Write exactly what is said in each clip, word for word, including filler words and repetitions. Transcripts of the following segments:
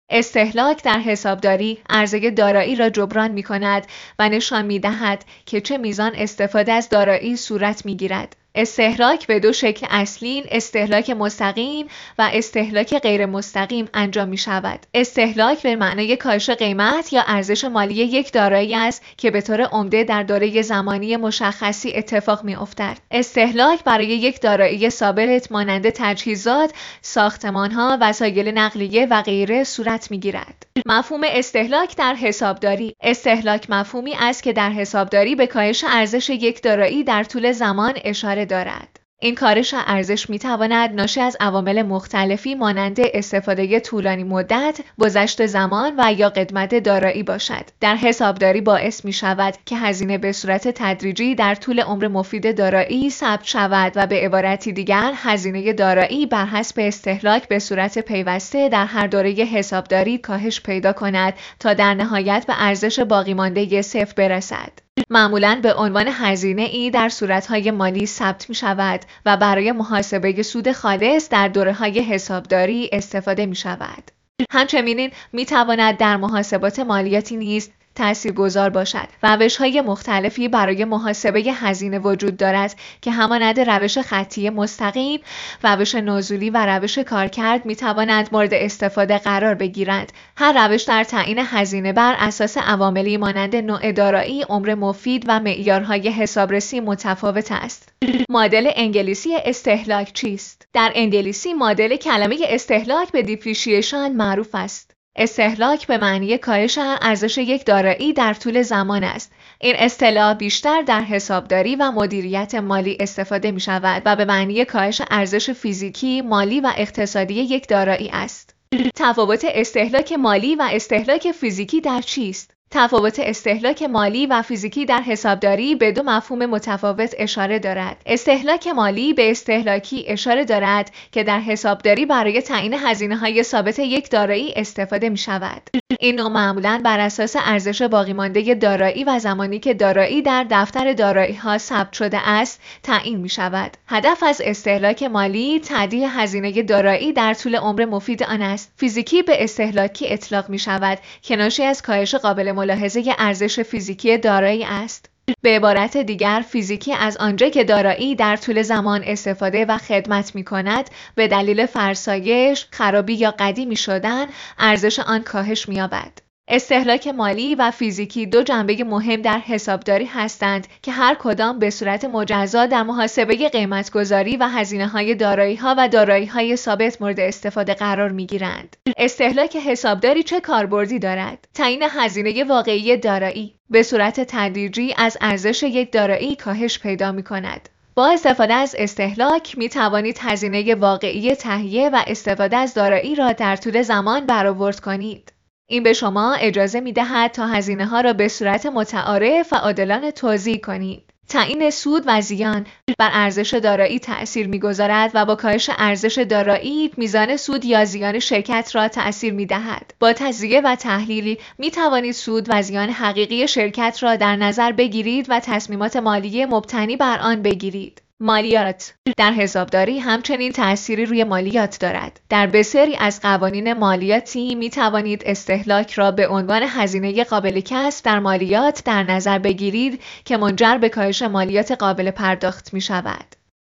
استهلاک در حسابداری عرضه دارایی را جبران می‌کند و نشان می‌دهد که چه میزان استفاده از دارایی صورت می‌گیرد. استهلاک به دو شکل اصلی، استهلاک مستقیم و استهلاک غیر مستقیم انجام می شود. استهلاک به معنای کاهش قیمت یا ارزش مالی یک دارایی است که به طور عمده در دوره زمانی مشخصی اتفاق می افتد. استهلاک برای یک دارایی ثابت مانند تجهیزات، ساختمان‌ها، وسایل نقلیه و غیره صورت می گیرد. مفهوم استهلاک در حسابداری. استهلاک مفهومی است که در حسابداری به کاهش ارزش یک دارایی در طول زمان اشاره دارد. این کاهش ارزش می‌تواند ناشی از عوامل مختلفی مانند استفاده طولانی مدت، گذشت زمان و یا قدمت دارایی باشد. در حسابداری باعث می‌شود که هزینه به صورت تدریجی در طول عمر مفید دارایی ثبت شود و به عبارتی دیگر هزینه دارایی بر حسب استهلاک به صورت پیوسته در هر دوره حسابداری کاهش پیدا کند تا در نهایت به ارزش باقی مانده صفر برسد. معمولاً به عنوان هزینه ای در صورت‌های مالی ثبت می‌شود و برای محاسبه سود خالص در دوره‌های حسابداری استفاده می‌شود. همچنین می‌تواند در محاسبات مالیاتی نیز تاثیرگذار باشد. روش‌های مختلفی برای محاسبه هزینه وجود دارد که همانند روش خطی مستقیم، روش نزولی و روش کارکرد می‌توانند مورد استفاده قرار بگیرند. هر روش در تعیین هزینه بر اساس عواملی مانند نوع دارایی، عمر مفید و معیارهای حسابرسی متفاوت است. مدل انگلیسی استهلاک چیست؟ در انگلیسی مدل کلمه استهلاک به دیپریشیشن معروف است. استهلاک به معنی کاهش ارزش یک دارایی در طول زمان است. این اصطلاح بیشتر در حسابداری و مدیریت مالی استفاده می شود و به معنی کاهش ارزش فیزیکی، مالی و اقتصادی یک دارایی است. تفاوت استهلاک مالی و استهلاک فیزیکی در چیست؟ تفاوت استهلاک مالی و فیزیکی در حسابداری به دو مفهوم متفاوت اشاره دارد. استهلاک مالی به استهلاکی اشاره دارد که در حسابداری برای تعیین هزینه‌های ثابت یک دارایی استفاده می‌شود. این نوع معمولاً بر اساس ارزش باقی مانده دارایی و زمانی که دارایی در دفتر دارایی‌ها ثبت شده است تعیین می‌شود. هدف از استهلاک مالی تعدیل هزینه دارایی در طول عمر مفید آن است. فیزیکی به استهلاکی اطلاق می‌شود که ناشی از کاهش قابل ملاحظه ارزش فیزیکی دارایی است. به عبارت دیگر فیزیکی از آنجا که دارایی در طول زمان استفاده و خدمت می کند به دلیل فرسایش، خرابی یا قدیمی شدن ارزش آن کاهش می یابد. استهلاک مالی و فیزیکی دو جنبه مهم در حسابداری هستند که هر کدام به صورت مجزا در محاسبه قیمتگذاری و هزینه‌های دارایی‌ها و دارایی‌های ثابت مورد استفاده قرار می‌گیرند. استهلاک حسابداری چه کاربردی دارد؟ تعیین هزینه واقعی دارایی به صورت تدریجی از ارزش یک دارایی کاهش پیدا می‌کند. با استفاده از استهلاک می توانید هزینه واقعی تهیه و استفاده از دارایی را در طول زمان برآورد کنید. این به شما اجازه می دهد تا هزینه ها را به صورت متعارف و عادلانه توزیع کنید. تعیین سود و زیان بر ارزش دارایی تأثیر می‌گذارد و با کاهش ارزش دارایی میزان سود یا زیان شرکت را تأثیر می‌دهد. با تجزیه و تحلیلی می توانید سود و زیان حقیقی شرکت را در نظر بگیرید و تصمیمات مالی مبتنی بر آن بگیرید. مالیات در حسابداری همچنین تأثیری روی مالیات دارد. در بسیاری از قوانین مالیاتی می توانید استهلاک را به عنوان هزینه قابل کسب در مالیات در نظر بگیرید که منجر به کاهش مالیات قابل پرداخت می شود.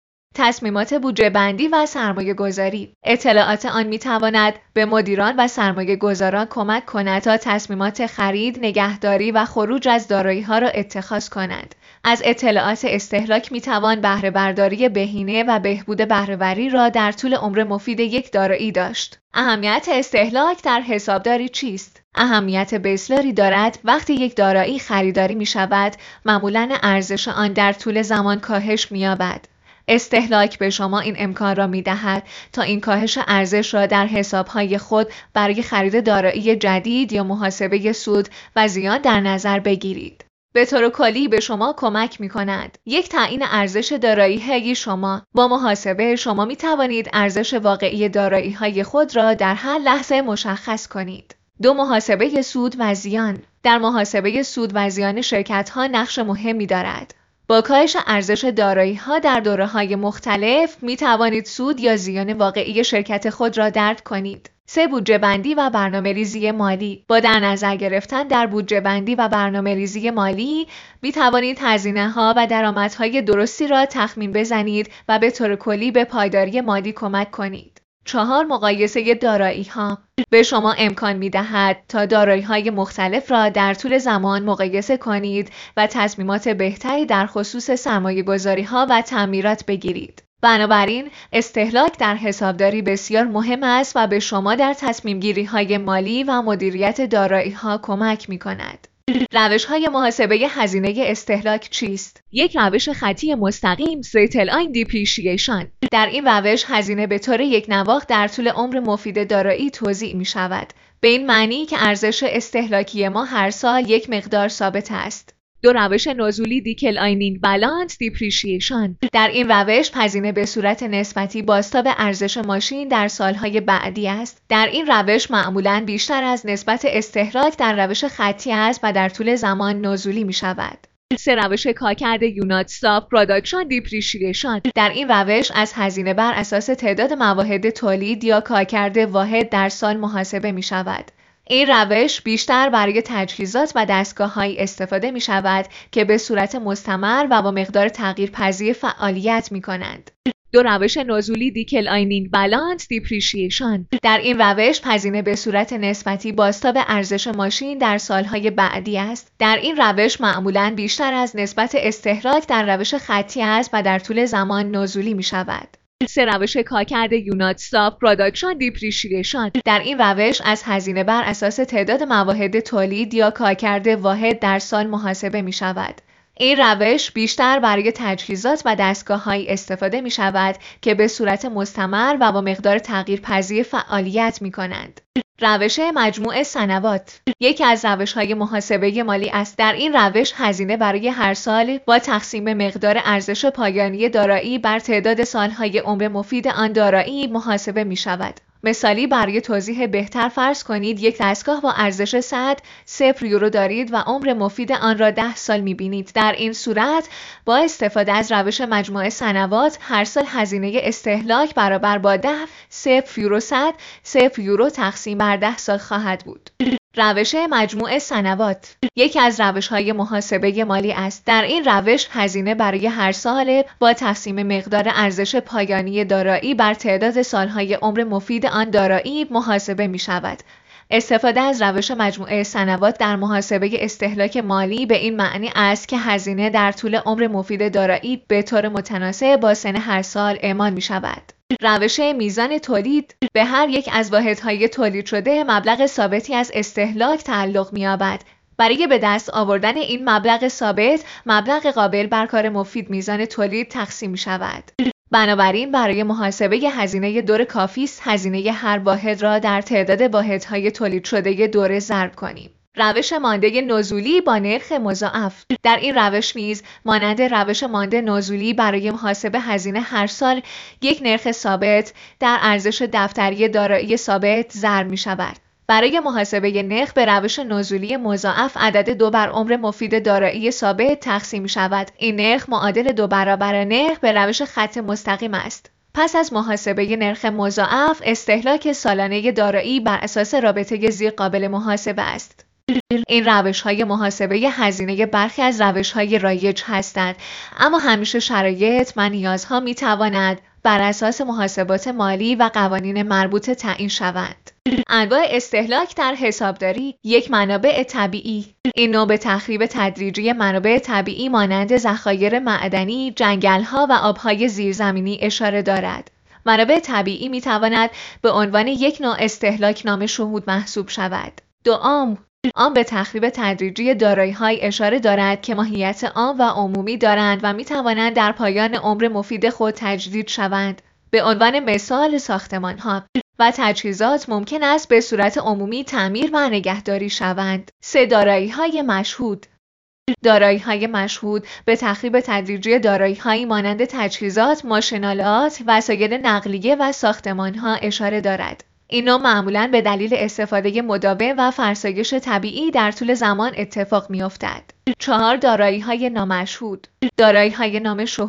تصمیمات بودجه بندی و سرمایه گذاری. اطلاعات آن می تواند به مدیران و سرمایه گذاران کمک کند تا تصمیمات خرید، نگهداری و خروج از دارایی ها را اتخاذ کنند. از اطلاعات استهلاک می توان بهره برداری بهینه و بهبود بهره‌وری را در طول عمر مفید یک دارایی داشت. اهمیت استهلاک در حسابداری چیست؟ اهمیت بسیاری دارد. وقتی یک دارایی خریداری می شود، معمولاً ارزش آن در طول زمان کاهش می یابد. استهلاک به شما این امکان را می دهد تا این کاهش ارزش را در حسابهای خود برای خرید دارایی جدید یا محاسبه سود و زیان در نظر بگیرید. به طور کلی به شما کمک می کند. یک تعیین ارزش دارایی‌های شما. با محاسبه شما می توانید ارزش واقعی دارایی‌های خود را در هر لحظه مشخص کنید. دو محاسبه سود و زیان. در محاسبه سود و زیان شرکت‌ها نقش مهمی دارد. با کاهش ارزش دارایی‌ها در دوره‌های مختلف می توانید سود یا زیان واقعی شرکت خود را درک کنید. سه بودجه بندی و برنامه ریزی مالی. با در نظر گرفتن در بودجه بندی و برنامه ریزی مالی می توانید هزینه ها و درآمدهای درستی را تخمین بزنید و به طور کلی به پایداری مالی کمک کنید. چهار مقایسه دارایی ها به شما امکان می دهد تا دارایی های مختلف را در طول زمان مقایسه کنید و تصمیمات بهتری در خصوص سرمایه گذاری ها و تعمیرات بگیرید. بنابراین استهلاک در حسابداری بسیار مهم است و به شما در تصمیم گیری های مالی و مدیریت دارایی ها کمک می کند. روش های محاسبه هزینه استهلاک چیست؟ یک روش خطی مستقیم Straight Line Depreciation. در این روش هزینه به طور یک نواخت در طول عمر مفید دارایی توزیع می شود. به این معنی که ارزش استهلاکی ما هر سال یک مقدار ثابت است. دو روش نزولی دیکلاینینگ بالانس دیپریشیشن. در این روش هزینه به صورت نسبتی بازتاب ارزش ماشین در سالهای بعدی است. در این روش معمولاً بیشتر از نسبت استهلاک در روش خطی است و در طول زمان نزولی می شود. سه روش کارکرد یونت استاف پروداکشن دیپریشیشن. در این روش از هزینه بر اساس تعداد مواحد تولید یا کارکرد واحد در سال محاسبه می شود. این روش بیشتر برای تجهیزات و دستگاه‌هایی استفاده می شود که به صورت مستمر و با مقدار تغییرپذیر فعالیت می کنند. دو روش نزولی دیکلاینینگ بالانس دیپریشیشن. در این روش هزینه به صورت نسبتی بازتاب ارزش ماشین در سالهای بعدی است. در این روش معمولاً بیشتر از نسبت استهلاک در روش خطی است و در طول زمان نزولی می شود. سه روش کارکرد یونت استاف پروداکشن دیپریشیشن. در این روش از هزینه بر اساس تعداد مواحد تولید یا کارکرد واحد در سال محاسبه می شود. این روش بیشتر برای تجهیزات و دستگاه‌هایی استفاده می شود که به صورت مستمر و با مقدار تغییرپذیر فعالیت می کنند. روش مجموع سنوات یکی از روش‌های محاسبه مالی است. در این روش هزینه برای هر سال با تقسیم مقدار ارزش پایانی دارایی بر تعداد سالهای عمر مفید آن دارایی محاسبه می شود. مثالی برای توضیح بهتر فرض کنید یک دستگاه با ارزش صد صفر یورو دارید و عمر مفید آن را ده سال می‌بینید. در این صورت با استفاده از روش مجموع سنوات هر سال هزینه استهلاک برابر با ده صفر یورو صد صفر یورو تقسیم بر ده سال خواهد بود. روش مجموع سنوات یکی از روش‌های محاسبه مالی است. در این روش هزینه برای هر سال با تقسیم مقدار ارزش پایانی دارایی بر تعداد سالهای عمر مفید آن دارایی محاسبه می شود. استفاده از روش مجموعه سنوات در محاسبه استهلاک مالی به این معنی است که هزینه در طول عمر مفید دارایی به طور متناسب با سن هر سال اعمال می شود. روش میزان تولید به هر یک از واحدهای تولید شده مبلغ ثابتی از استهلاک تعلق می‌یابد. برای به دست آوردن این مبلغ ثابت، مبلغ قابل بر کار مفید میزان تولید تقسیم می‌شود. بنابراین برای محاسبه هزینه دور کافی است هزینه هر واحد را در تعداد واحدهای تولید شده دوره ضرب کنیم. روش مانده نزولی با نرخ مضاعف. در این روش نیز مانند روش مانده نزولی برای محاسبه هزینه هر سال یک نرخ ثابت در ارزش دفتری دارایی ثابت ضرب می شود. برای محاسبه نرخ به روش نزولی مضاعف عدد دو بر عمر مفید دارایی ثابت تقسیم می شود. این نرخ معادل دو برابر نرخ به روش خط مستقیم است. پس از محاسبه نرخ مضاعف استهلاک سالانه دارایی بر اساس رابطه زیر قابل محاسبه است. این روش‌های محاسبه هزینه برخی از روش‌های رایج هستند، اما همیشه شرایط و نیازها می‌تواند بر اساس محاسبات مالی و قوانین مربوطه تعیین شوند. انواع استهلاک در حسابداری. یک، منابع طبیعی. این نوع به تخریب تدریجی منابع طبیعی مانند ذخایر معدنی، جنگل‌ها و آب‌های زیرزمینی اشاره دارد. منابع طبیعی می‌تواند به عنوان یک نوع استهلاک نام شهود محسوب شود. دو، عام. آن به تخریب تدریجی دارایی‌های اشاره دارد که ماهیت عام و عمومی دارند و می‌توانند در پایان عمر مفید خود تجدید شوند. به عنوان مثال ساختمان‌ها و تجهیزات ممکن است به صورت عمومی تعمیر و نگهداری شوند. سه، دارایی‌های مشهود. دارایی‌های مشهود به تخریب تدریجی دارایی‌هایی مانند تجهیزات، ماشین‌آلات، وسایل نقلیه و ساختمان‌ها اشاره دارد. این نوع معمولاً به دلیل استفاده مداوم و فرسایش طبیعی در طول زمان اتفاق می‌افتد. چهار، دارایی‌های نامشهود. دارایی‌های نامشهود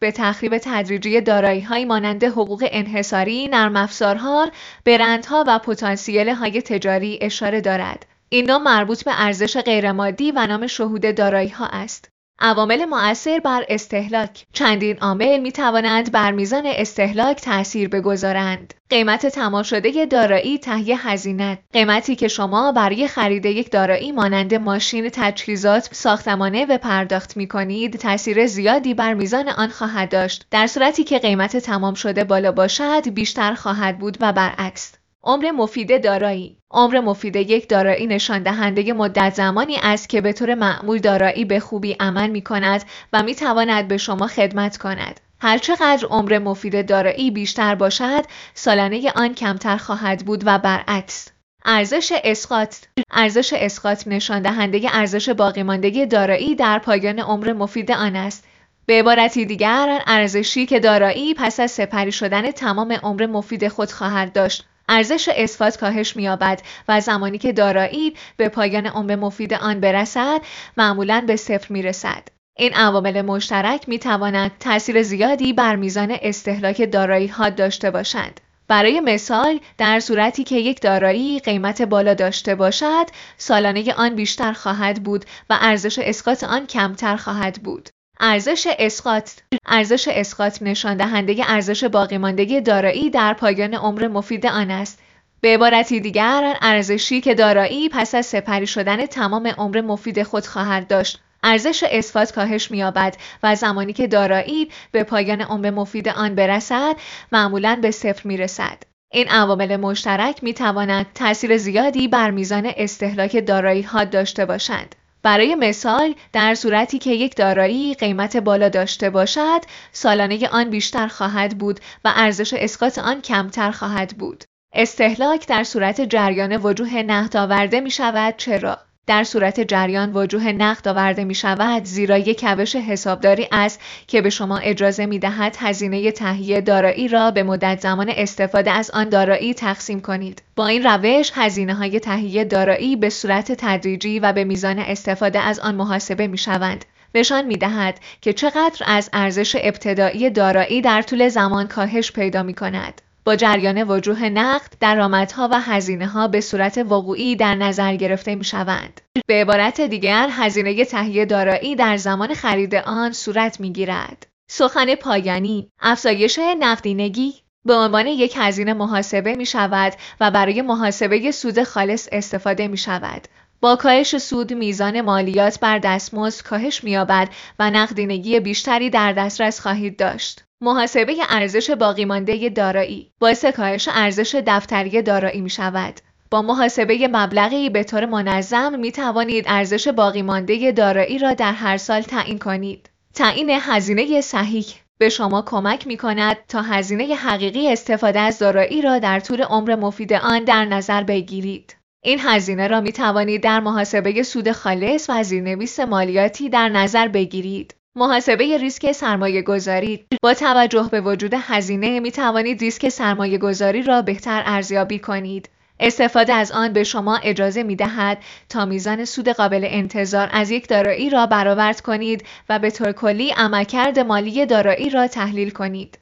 به تخریب تدریجی دارایی‌هایی مانند حقوق انحصاری، نرم افزارها، برندها و پتانسیل‌های تجاری اشاره دارد. این نام مربوط به ارزش غیرمادی و نام شهود دارایی‌ها است. عوامل مؤثر بر استهلاک. چندین عامل می توانند بر میزان استهلاک تأثیر بگذارند. قیمت تمام شده دارایی تهیه هزینه. قیمتی که شما برای خرید یک دارایی مانند ماشین، تجهیزات، ساختمانه و پرداخت می کنید تأثیر زیادی بر میزان آن خواهد داشت. در صورتی که قیمت تمام شده بالا باشد بیشتر خواهد بود و برعکس. عمر مفید دارایی. عمر مفید یک دارایی نشان دهنده مدت زمانی است که به طور معمول دارایی به خوبی عمل می کند و می تواند به شما خدمت کند. هرچقدر عمر مفید دارایی بیشتر باشد، سالانه آن کمتر خواهد بود و برعکس. ارزش اسقاط. ارزش اسقاط نشان دهنده ارزش باقی مانده دارایی در پایان عمر مفید آن است. به عبارتی دیگر، ارزشی که دارایی پس از سپری شدن تمام عمر مفید خود خواهد داشت. ارزش اسقاط کاهش می‌یابد و زمانی که دارایی به پایان عمر مفید آن برسد، معمولاً به صفر می‌رسد. این عوامل مشترک می‌توانند تأثیر زیادی بر میزان استهلاک دارایی‌ها داشته باشند. برای مثال، در صورتی که یک دارایی قیمت بالا داشته باشد، سالانه آن بیشتر خواهد بود و ارزش اسقاط آن کمتر خواهد بود. ارزش اسقاط. ارزش اسقاط نشان دهنده ارزش باقی مانده دارایی در پایان عمر مفید آن است. به عبارتی دیگر، ارزشی که دارایی پس از سپری شدن تمام عمر مفید خود خواهد داشت. ارزش اسقاط کاهش می‌یابد و زمانی که دارایی به پایان عمر مفید آن برسد، معمولاً به صفر می‌رسد. این عوامل مشترک می‌توانند تأثیر زیادی بر میزان استهلاک دارایی‌ها داشته باشند. برای مثال، در صورتی که یک دارایی قیمت بالا داشته باشد، سالانه آن بیشتر خواهد بود و ارزش اسقاط آن کمتر خواهد بود. استهلاک در صورت جریان وجوه نقد آورده می شود. چرا؟ در صورت جریان وجوه نقد آورده می شود زیرا یک روش حسابداری است که به شما اجازه می دهد هزینه تهیه دارایی را به مدت زمان استفاده از آن دارایی تقسیم کنید. با این روش هزینه های تهیه دارایی به صورت تدریجی و به میزان استفاده از آن محاسبه می شوند. نشان می دهد که چقدر از ارزش ابتدایی دارایی در طول زمان کاهش پیدا می کند. با جریان وجوه نقد، درآمدها و هزینه‌ها به صورت وقوعی در نظر گرفته می‌شوند. به عبارت دیگر، هزینه تهیه دارایی در زمان خرید آن صورت می‌گیرد. سخن پایانی: افزایش نقدینگی به عنوان یک هزینه محاسبه می‌شود و برای محاسبه سود خالص استفاده می‌شود. با کاهش سود، میزان مالیات بر دستمزد کاهش می‌یابد و نقدینگی بیشتری در دسترس خواهید داشت. محاسبه ارزش باقی مانده دارایی باعث کاهش ارزش دفتری دارایی می شود. با محاسبه مبلغی به طور منظم می توانید ارزش باقی مانده دارایی را در هر سال تعیین کنید. تعیین هزینه صحیح به شما کمک می کند تا هزینه حقیقی استفاده از دارایی را در طول عمر مفید آن در نظر بگیرید. این هزینه را می توانید در محاسبه سود خالص و زیرنویس مالیاتی در نظر بگیرید. محاسبه ریسک سرمایه گذاری. با توجه به وجود هزینه می توانید ریسک سرمایه گذاری را بهتر ارزیابی کنید. استفاده از آن به شما اجازه می دهد تا میزان سود قابل انتظار از یک دارایی را برآورد کنید و به طور کلی عملکرد مالی دارایی را تحلیل کنید.